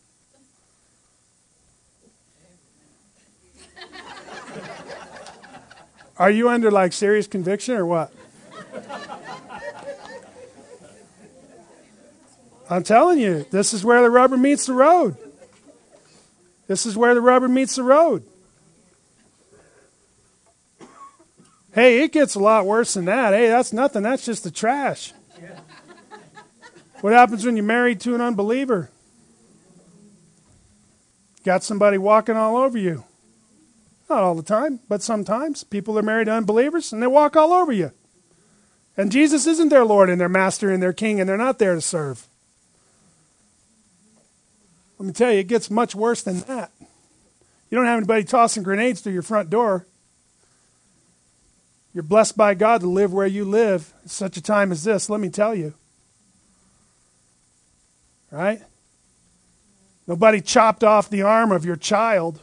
[SPEAKER 1] Are you under like serious conviction or what? I'm telling you, this is where the rubber meets the road. This is where the rubber meets the road. Hey, it gets a lot worse than that. Hey, that's nothing. That's just the trash. What happens when you're married to an unbeliever? Got somebody walking all over you. Not all the time, but sometimes. People are married to unbelievers and they walk all over you. And Jesus isn't their Lord and their Master and their King, and they're not there to serve. Let me tell you, it gets much worse than that. You don't have anybody tossing grenades through your front door. You're blessed by God to live where you live at such a time as this, let me tell you. Right? Nobody chopped off the arm of your child.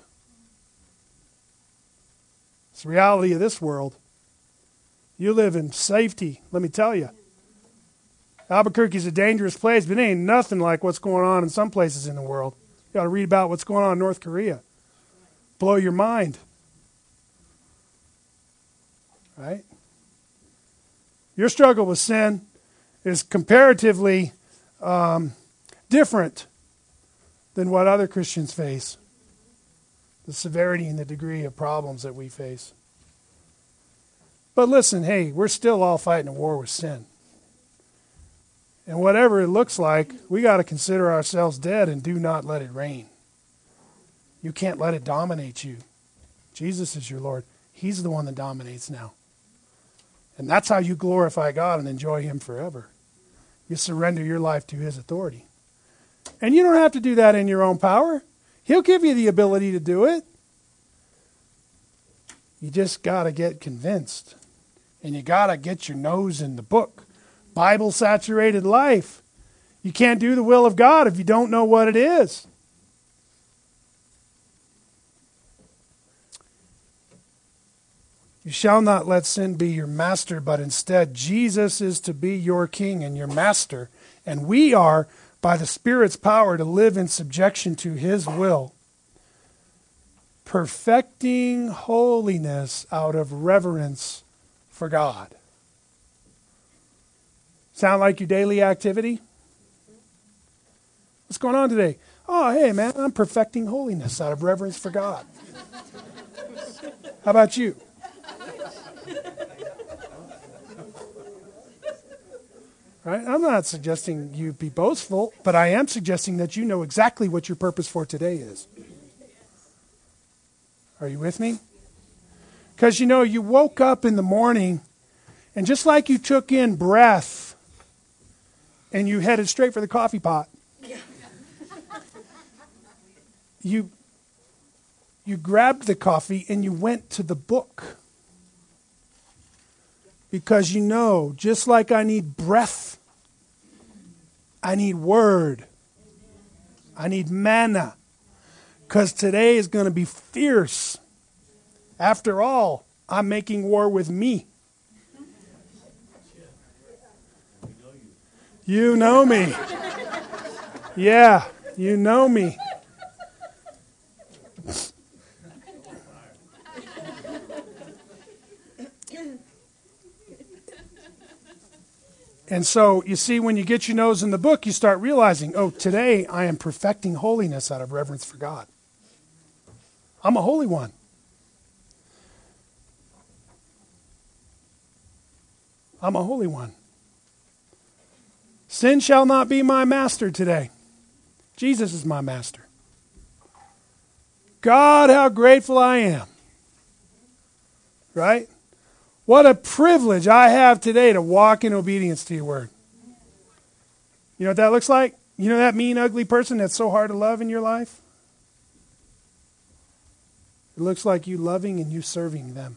[SPEAKER 1] It's the reality of this world. You live in safety, let me tell you. Albuquerque's a dangerous place, but it ain't nothing like what's going on in some places in the world. You got to read about what's going on in North Korea. Blow your mind. Right? Your struggle with sin is comparatively different than what other Christians face. The severity and the degree of problems that we face. But listen, hey, we're still all fighting a war with sin. And whatever it looks like, we got to consider ourselves dead and do not let it reign. You can't let it dominate you. Jesus is your Lord. He's the one that dominates now. And that's how you glorify God and enjoy Him forever. You surrender your life to His authority. And you don't have to do that in your own power. He'll give you the ability to do it. You just got to get convinced. And you got to get your nose in the book. Bible-saturated life. You can't do the will of God if you don't know what it is. You shall not let sin be your master, but instead Jesus is to be your king and your master. And we are, by the Spirit's power, to live in subjection to His will. Perfecting holiness out of reverence for God. Sound like your daily activity? What's going on today? Oh, hey, man, I'm perfecting holiness out of reverence for God. How about you? Right? I'm not suggesting you be boastful, but I am suggesting that you know exactly what your purpose for today is. Are you with me? Because, you know, you woke up in the morning, and just like you took in breath, and you headed straight for the coffee pot, you grabbed the coffee and you went to the book. Because you know, just like I need breath, I need word. I need manna. Because today is going to be fierce. After all, I'm making war with me. You know me. Yeah, you know me. And so, you see, when you get your nose in the book, you start realizing, oh, today I am perfecting holiness out of reverence for God. I'm a holy one. I'm a holy one. Sin shall not be my master today. Jesus is my master. God, how grateful I am. Right? What a privilege I have today to walk in obedience to your word. You know what that looks like? You know that mean, ugly person that's so hard to love in your life? It looks like you loving and you serving them.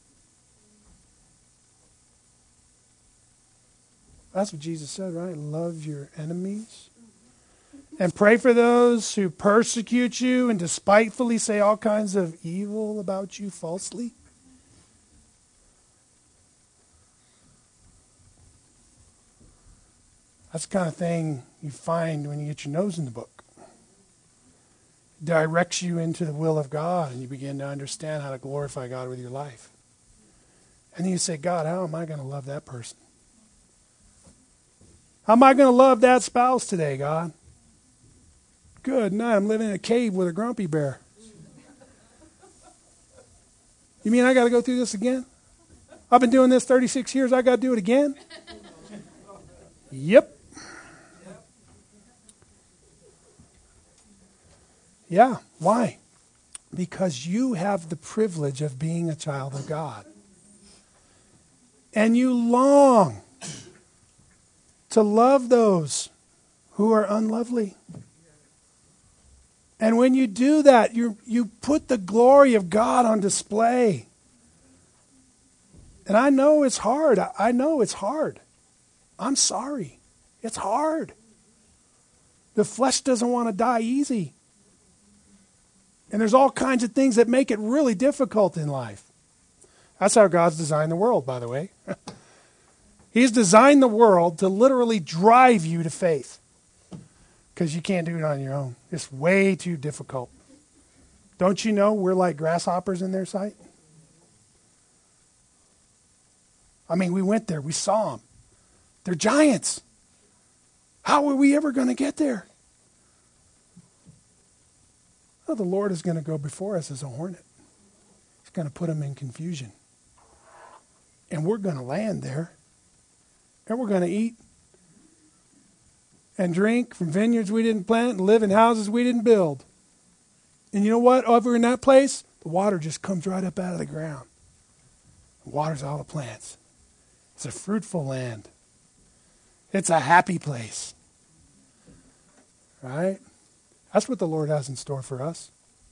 [SPEAKER 1] That's what Jesus said, right? Love your enemies. And pray for those who persecute you and despitefully say all kinds of evil about you falsely. That's the kind of thing you find when you get your nose in the book. It directs you into the will of God, and you begin to understand how to glorify God with your life. And then you say, God, how am I going to love that person? How am I going to love that spouse today, God? Good night. I'm living in a cave with a grumpy bear. You mean I got to go through this again? I've been doing this 36 years. I got to do it again? Yep. Yeah. Why? Because you have the privilege of being a child of God. And you long to love those who are unlovely. And when you do that, you put the glory of God on display. And I know it's hard. I know it's hard. I'm sorry. It's hard. The flesh doesn't want to die easy. And there's all kinds of things that make it really difficult in life. That's how God's designed the world, by the way. He's designed the world to literally drive you to faith. Because you can't do it on your own. It's way too difficult. Don't you know we're like grasshoppers in their sight? I mean, we went there. We saw them. They're giants. How are we ever going to get there? Well, the Lord is going to go before us as a hornet. He's going to put them in confusion. And we're going to land there. And we're going to eat and drink from vineyards we didn't plant and live in houses we didn't build. And you know what? Over in that place, the water just comes right up out of the ground. It waters all the plants. It's a fruitful land. It's a happy place. Right? That's what the Lord has in store for us.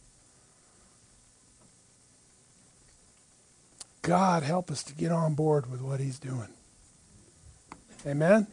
[SPEAKER 1] God, help us to get on board with what He's doing. Amen?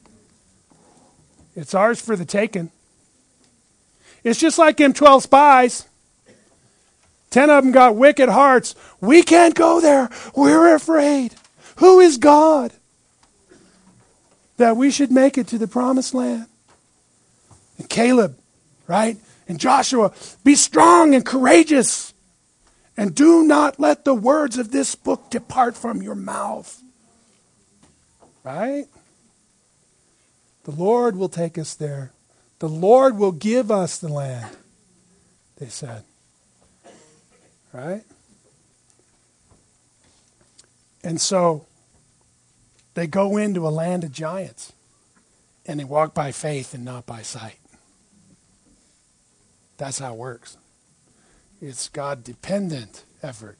[SPEAKER 1] It's ours for the taking. It's just like them 12 spies. 10 of them got wicked hearts. We can't go there. We're afraid. Who is God that we should make it to the promised land? And Caleb, right? And Joshua, be strong and courageous. And do not let the words of this book depart from your mouth. Right? The Lord will take us there. The Lord will give us the land, they said. Right? And so they go into a land of giants. And they walk by faith and not by sight. That's how it works. It's God-dependent effort.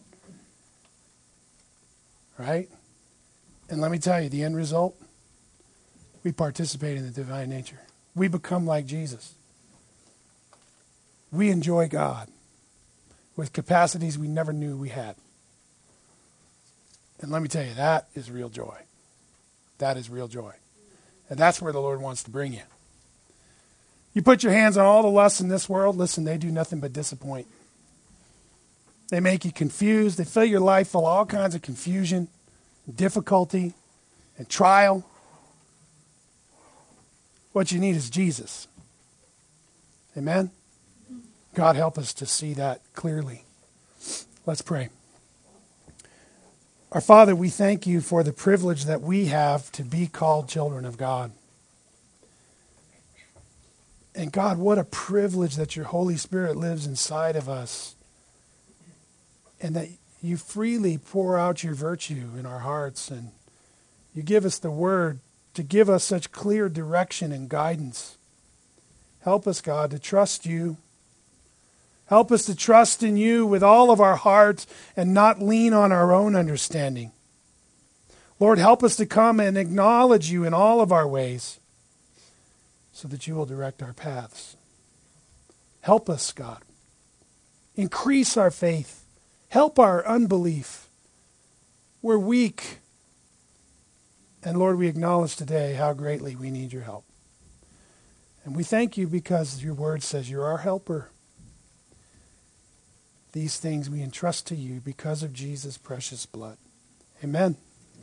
[SPEAKER 1] Right? And let me tell you, the end result, we participate in the divine nature. We become like Jesus. We enjoy God with capacities we never knew we had. And let me tell you, that is real joy. That is real joy. And that's where the Lord wants to bring you. You put your hands on all the lusts in this world, listen, they do nothing but disappoint. They make you confused. They fill your life full of all kinds of confusion, difficulty, and trial. What you need is Jesus. Amen? God help us to see that clearly. Let's pray. Our Father, we thank you for the privilege that we have to be called children of God. And God, what a privilege that your Holy Spirit lives inside of us. And that you freely pour out your virtue in our hearts. And you give us the word to give us such clear direction and guidance. Help us, God, to trust you. Help us to trust in you with all of our hearts and not lean on our own understanding. Lord, help us to come and acknowledge you in all of our ways so that you will direct our paths. Help us, God. Increase our faith. Help our unbelief. We're weak. And Lord, we acknowledge today how greatly we need your help. And we thank you because your word says you're our helper. These things we entrust to you because of Jesus' precious blood. Amen.